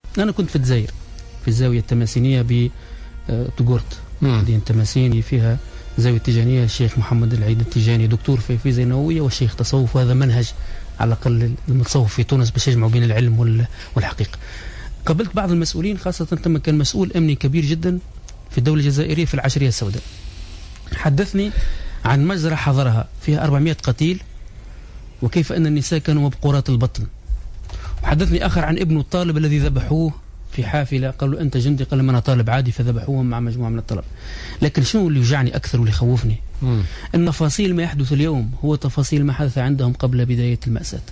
أنا كنت في الجزائر في الزاوية التماسينية بتقورت، مدينة تماسين فيها زاوية تيجانية الشيخ محمد العيد التيجاني دكتور في فيزياء نووية والشيخ تصوف، وهذا منهج على الأقل المتصوف في تونس باش يجمعوا بين العلم والحقيقة. قابلت بعض المسؤولين خاصة ثم كان مسؤول أمني كبير جدا في الدولة الجزائرية في العشرية السوداء، حدثني عن مجزرة حضرها فيها 400 قتيل وكيف أن النساء كانوا مبقورات البطن. وحدثني آخر عن ابن الطالب الذي ذبحوه في حافلة، قالوا أنت جندي، قال لهم أنا طالب عادي، فذبحوهم مع مجموعة من الطلبة. لكن شنو اللي يوجعني أكثر واللي يخوفني؟ أن تفاصيل ما يحدث اليوم هو تفاصيل ما حدث عندهم قبل بداية المأساة.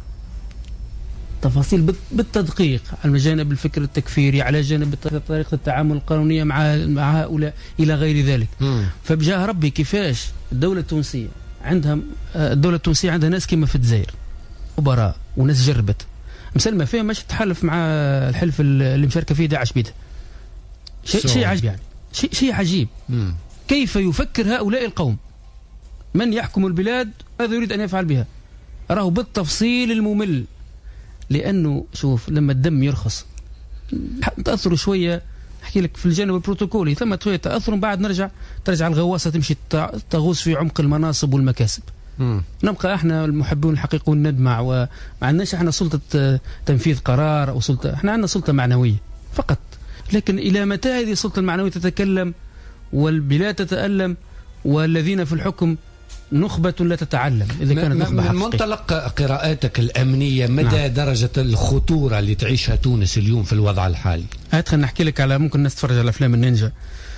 تفاصيل بالتدقيق على جانب الفكر التكفيري، على جانب طريقة التعامل القانونية مع هؤلاء إلى غير ذلك. فبجاه ربي كيفاش الدولة التونسية عندها ناس كما في الجزائر خبراء وناس جربت مسلمة فيها مش تحالف مع الحلف اللي مشاركة فيه داعش بيده. شيء عجيب يعني، شيء عجيب. كيف يفكر هؤلاء القوم؟ من يحكم البلاد ماذا يريد أن يفعل بها؟ أراه بالتفصيل الممل. لأنه شوف لما الدم يرخص تأثروا شوية، أحكي لك في الجانب البروتوكولي ثم شوية تأثر، بعد ترجع الغواصة تمشي تغوص في عمق المناصب والمكاسب. نبقى احنا المحبون الحقيقة ندمع، وما عندناش احنا سلطة تنفيذ قرار أو سلطة، احنا عندنا سلطة معنوية فقط. لكن إلى متى هذه السلطة المعنوية تتكلم والبلاد تتألم والذين في الحكم نخبة لا تتعلم؟ إذا كانت نخبة من منطلق قراءاتك الأمنية مدى درجة الخطورة اللي تعيشها تونس اليوم في الوضع الحالي؟ خلينا نحكي لك على ممكن الناس تتفرج على أفلام النينجا.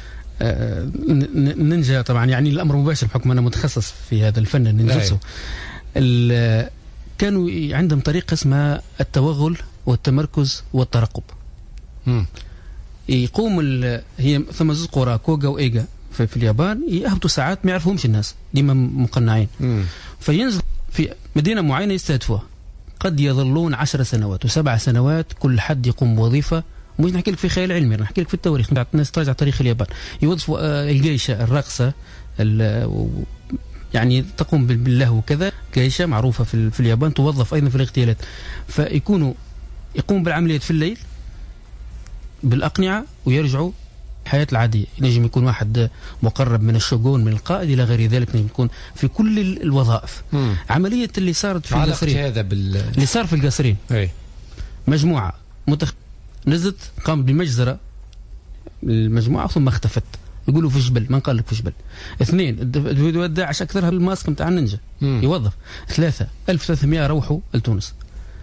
النينجا طبعا يعني الأمر مباشر بحكم أنا متخصص في هذا الفن النينجوتسو. كانوا عندهم طريقة اسمها التوغل والتمركز والترقب. يقوم هي ثم زوج قرى كوغا وإيجا في اليابان يهبطوا ساعات ما يعرفهمش الناس، ديما مقنعين. فينزل في مدينة معينة يستهدفوها، قد يظلون 10 سنوات و7 سنوات كل حد يقوم بوظيفة. مش نحكي لك في خيال علمي، نحكي لك في التاريخ، الناس تراجع تاريخ اليابان. يوظفوا الجيشة الراقصة يعني تقوم بالله وكذا، جيشة معروفة في اليابان توظف أيضا في الاغتيالات. يقوم بالعمليات في الليل بالأقنعة ويرجعوا الحياة العادية. ينجم يكون واحد مقرب من الشوغون من القائد إلى غير ذلك، يكون في كل الوظائف. عملية اللي صارت في القصرين، اللي صار في القصرين مجموعة نزلت قام بمجزرة المجموعة ثم اختفت. يقولوا في جبل، من قال لك في جبل. 2 فيديوهات داعش أكثرها بالماسك متاع النينجا يوظف. 3 1300 روحوا لتونس.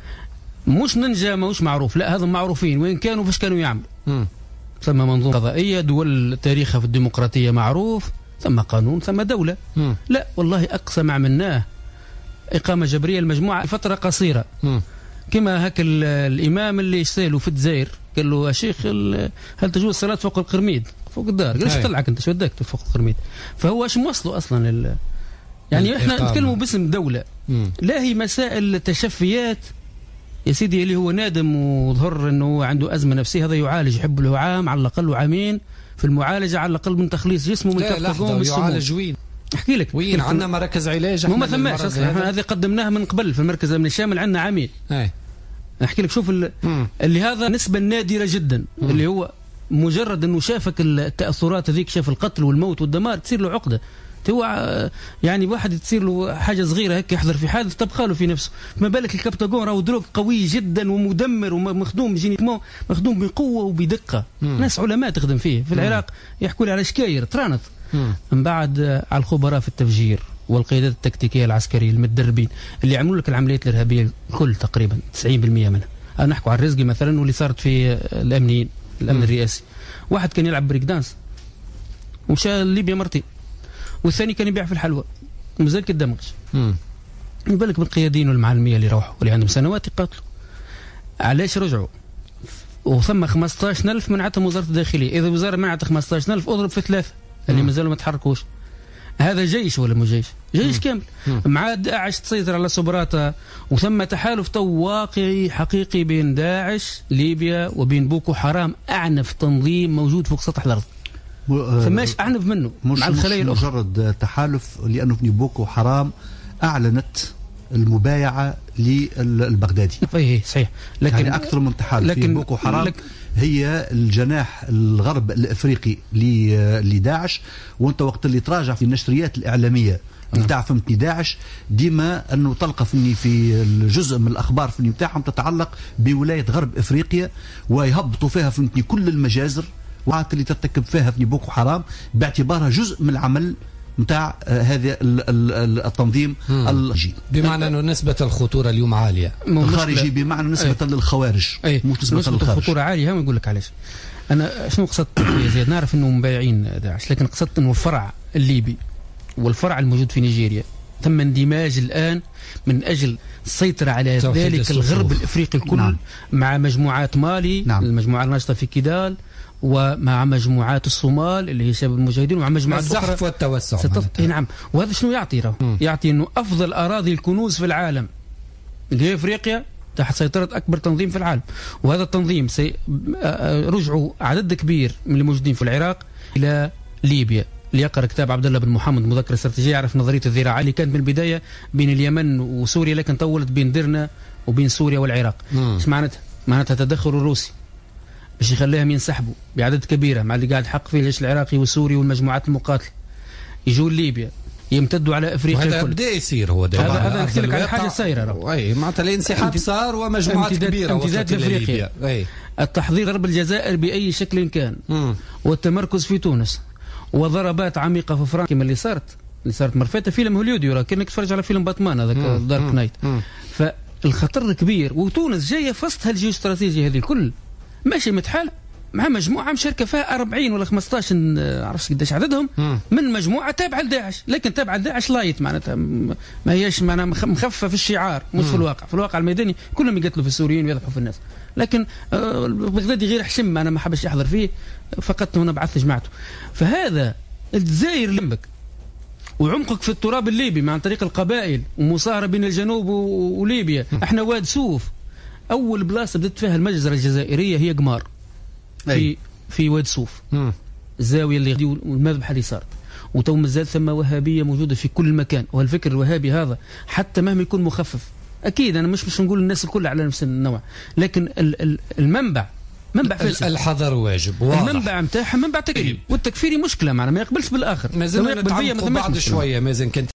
مش نينجا مش معروف، لا هذا معروفين وين كانوا فاش كانوا يعملوا. ثم منظومة قضائية، دول تاريخها في الديمقراطية معروف، ثم قانون، ثم دولة. لا والله أقصى ما عملناه إقامة جبرية المجموعة فترة قصيرة. كما هك الإمام اللي يسأله في الجزائر قال له يا شيخ هل تجوز الصلاة فوق القرميد فوق الدار؟ قال ايش طلعك انت شو وداك فوق القرميد؟ فهو ايش موصله اصلا يعني احنا نتكلموا باسم دولة. لا هي مسائل تشفيات يا سيدي. اللي هو نادم وظهر انه عنده ازمه نفسيه هذا يعالج، يحب له عام على الاقل وعامين في المعالجه على الاقل من تخليص جسمه من كفتقوم يعالج وين؟ احكي لك وين عندنا مراكز علاج ما ثماش اصلا. احنا هذه قدمناها من قبل في المركز الامني الشامل، عندنا عامين. احكي لك شوف اللي هذا نسبه نادره جدا. اللي هو مجرد انه شافك التاثرات هذيك، شاف القتل والموت والدمار تصير له عقده. هو يعني واحد تصير له حاجه صغيره هيك يحضر في حادث تبقى له في نفسه. ما بالك الكبتاغون راهو دروغ قوي جدا ومدمر ومخدوم جينيتمون، مخدوم بقوه وبدقه. ناس علماء تخدم فيه في العراق يحكوا لي على شكاير ترانث. من بعد على الخبراء في التفجير والقيادات التكتيكيه العسكريه المتدربين اللي يعملوا لك العمليات الارهابيه الكل تقريبا 90% منها. انا نحكوا على الرزقي مثلا واللي صارت في الامن الرئاسي. واحد كان يلعب بريك دانس ومشى ليبيا مرتين، والثاني كان يبيع في الحلوى ومازال كدمغش. يبالك بالقيادين والمعلميه اللي روحوا واللي عندهم سنوات يقاتلوا. علاش رجعوا؟ وثم 15,000 منعتهم وزاره الداخليه. اذا وزاره منعت 15,000 اضرب في 3 اللي مازالوا ما تحركوش. هذا جيش ولا مو جيش؟ جيش كامل. مع داعش تسيطر على سبراتا، وثم تحالف تو واقعي حقيقي بين داعش ليبيا وبين بوكو حرام، اعنف تنظيم موجود فوق سطح الارض. فماش اعنف منه مع الخلايا الاخرى. مجرد تحالف، لانه في بوكو حرام اعلنت المبايعه للبغدادي. صحيح، لكن يعني أكثر من تحالف في بوكو حرام هي الجناح الغرب الافريقي لداعش. وانت وقت اللي تراجع في النشريات الاعلاميه نتاع فهمتني داعش ديما انه تلقى في الجزء من الاخبار نتاعهم تتعلق بولايه غرب افريقيا، ويهبطوا فيها فهمتني كل المجازر اللي ترتكب فيها في بوكو حرام باعتبارها جزء من العمل نتاع هذا التنظيم الخارجي. بمعنى انه نسبه الخطوره اليوم عاليه. الخارجي بمعنى نسبه للخوارج، مش نسبه للخارج. الخطوره عاليه. هم نقول لك علاش. انا شنو قصدت يا زياد؟ نعرف انه مبايعين داعش، لكن قصدت انه الفرع الليبي والفرع الموجود في نيجيريا تم اندماج الان من اجل السيطره على ذلك الغرب الافريقي كله. مع مجموعات مالي، المجموعه الناشطه في كيدال، ومع مجموعات الصومال اللي هي شباب المجاهدين، ومع مجموعات الزحف والتوسع. نعم. وهذا شنو يعطي؟ يعطي انه افضل اراضي الكنوز في العالم اللي هي افريقيا تحت سيطره اكبر تنظيم في العالم. وهذا التنظيم رجعوا عدد كبير من الموجودين في العراق الى ليبيا. اللي يقرأ كتاب عبد الله بن محمد مذكرة استراتيجية يعرف نظرية الذراع اللي كانت من البداية بين اليمن وسوريا، لكن طولت بين درنا وبين سوريا والعراق. ايش معناتها؟ معناتها تدخل الروسي باش يخليهم ينسحبوا بعدد كبيرة مع اللي قاعد حق فيه الجيش العراقي والسوري والمجموعات المقاتلة، يجوا ليبيا يمتدوا على افريقيا. وهذا بدا يصير. هو هذا نحكي لك على حاجه سايره. اي معناتها الانسحاب صار ومجموعات كبيره امتداد لافريقيا. التحضير غرب الجزائر باي شكل كان، والتمركز في تونس، وضربات عميقه في فرنسا كما اللي صارت مرفته. فيلم هوليودي راه كانك تتفرج على فيلم باتمان هذاك دارك نايت. فالخطر كبير، وتونس جايه في وسط هالجيوستراتيجيه هذه الكل، ماشي متحاله مع مجموعه مشاركه فيها 40 ولا 15 عرفت قداش عددهم، من مجموعه تابعه لداعش، لكن تابعه لداعش لايت معناتها ما هيش معناها مخففه في الشعار، مش في الواقع. في الواقع الميداني كلهم يقتلوا في السوريين ويذبحوا في الناس. لكن بغدادي غير حشم انا ما حبش يحضر فيه، فقط هنا بعث جماعته. فهذا الجزائر جنبك وعمقك في التراب الليبي مع طريق القبائل ومصاهره بين الجنوب وليبيا. احنا واد سوف اول بلاصه بدات فيها المجزره الجزائريه هي قمار في واد سوف، الزاويه اللي والمذبحه اللي صارت. وتو مازال ثم وهابيه موجوده في كل مكان. وهالفكر الوهابي هذا حتى مهما يكون مخفف، اكيد انا مش نقول الناس الكل على نفس النوع، لكن المنبع فاسد. الحذر واجب واضح. المنبع نتاعها منبع تكفيري، والتكفيري مشكله معنا ما يقبلش بالاخر. ما زلنا نتعمق بعد شويه. مازن كنت